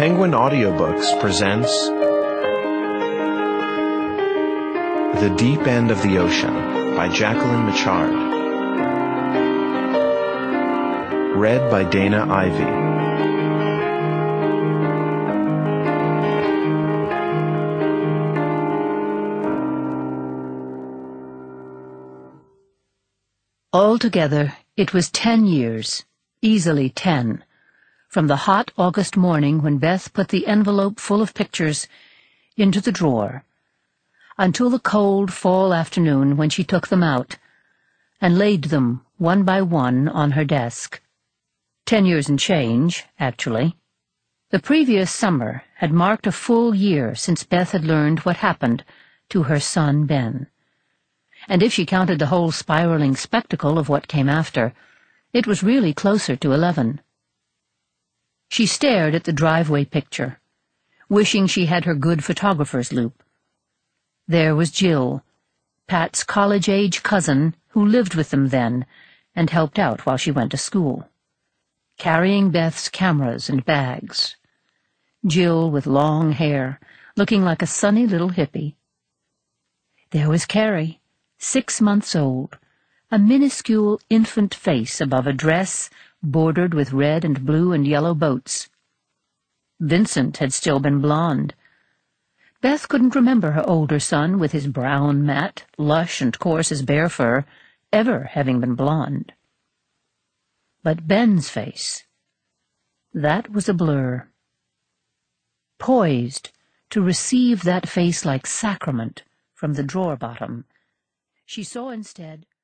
Penguin Audiobooks presents The Deep End of the Ocean by Jacqueline Michard. Read by Dana Ivey. Altogether, it was 10 years, easily 10, from the hot August morning when Beth put the envelope full of pictures into the drawer, until the cold fall afternoon when she took them out and laid them one by one on her desk. 10 years and change, actually. The previous summer had marked a full year since Beth had learned what happened to her son Ben. And if she counted the whole spiraling spectacle of what came after, it was really closer to 11. She stared at the driveway picture, wishing she had her good photographer's loupe. There was Jill, Pat's college-age cousin, who lived with them then and helped out while she went to school, carrying Beth's cameras and bags. Jill with long hair, looking like a sunny little hippie. There was Carrie, 6 months old, a minuscule infant face above a dress bordered with red and blue and yellow boats. Vincent had still been blonde. Beth couldn't remember her older son with his brown mat, lush and coarse as bear fur, ever having been blonde. But Ben's face, that was a blur. Poised to receive that face like sacrament from the drawer bottom, she saw instead